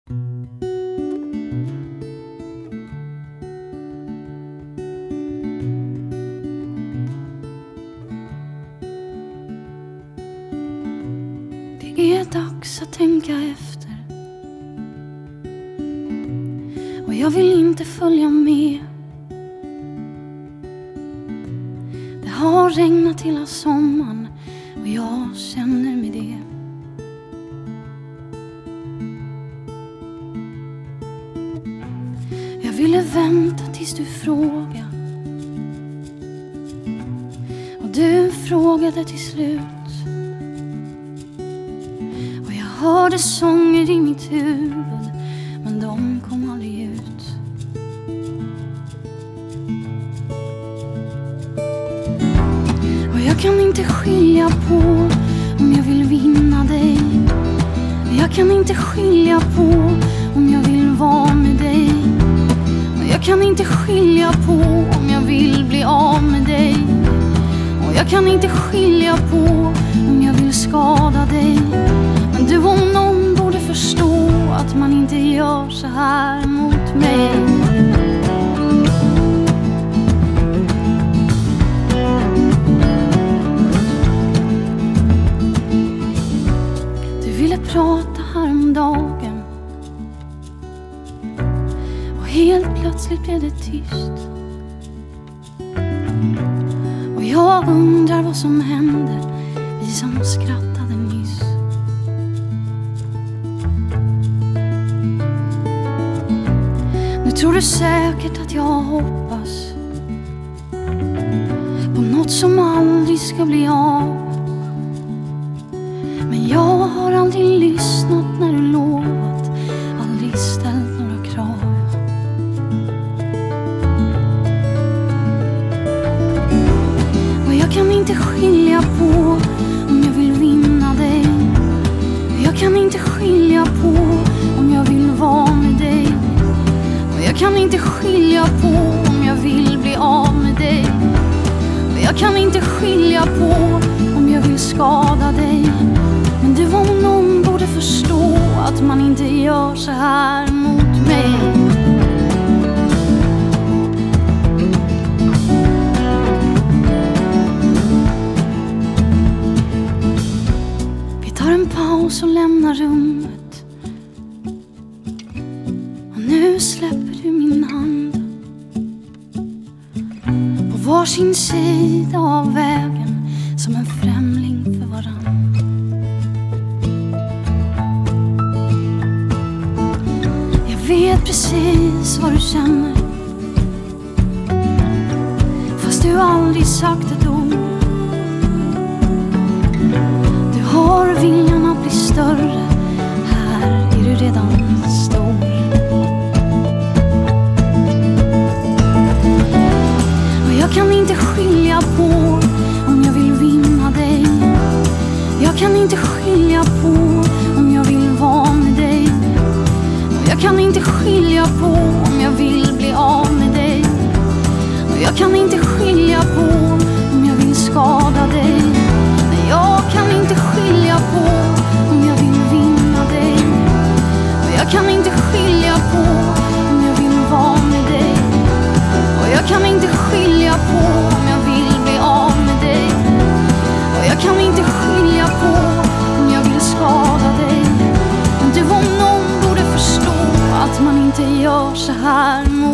Det är dags att tänka efter, och jag vill inte följa med. Det har regnat hela sommaren och jag känner med det. Jag ville vänta tills du frågade, och du frågade till slut. Och jag hörde sånger i mitt huvud, men de kom aldrig ut. Och jag kan inte skilja på om jag vill vinna dig. Jag kan inte skilja på om jag vill vara med dig. Och jag kan inte skilja på om jag vill bli av med dig. Och jag kan inte skilja på om jag vill skada dig. Men du om någon borde förstå att man inte gör så här mot mig. Du ville prata häromdagen, och helt plötsligt blev det tyst. Och jag undrar vad som hände, vi som skrattade nyss. Nu tror du säkert att jag hoppas på något som aldrig ska bli av. Men jag har aldrig lyssnat när du lovat, aldrig ställt några krav. Och jag kan inte skilja på om jag vill vinna dig. Jag kan inte skilja på om jag vill vara med dig. Och jag kan inte skilja på om jag vill bli av med dig. Och jag kan inte skilja på om jag vill skada dig. Men du om någon borde förstå att man inte gör så här mot mig. Vi tar en paus och lämnar rummet, och nu släpper du min hand. På varsin sida av vägen, som en främling för varann. Jag vet precis vad du känner, fast du aldrig sagt ett ord. Du har viljan att bli större, här är du redan stor. Och jag kan inte skilja på om jag vill vinna dig. Jag kan inte skilja på om jag vill vara med dig. Och jag kan inte skilja på om jag vill bli av med dig. Och jag kan inte skilja på om jag vill skada dig. Nej, jag kan inte skilja på om jag vill vinna dig. Och jag kan inte skilja på om jag vill vara med dig. Och jag kan inte skilja på om jag vill bli av med dig. Och jag kan inte skilja på om jag vill skada dig. Men du om någon borde förstå att man inte gör så här mot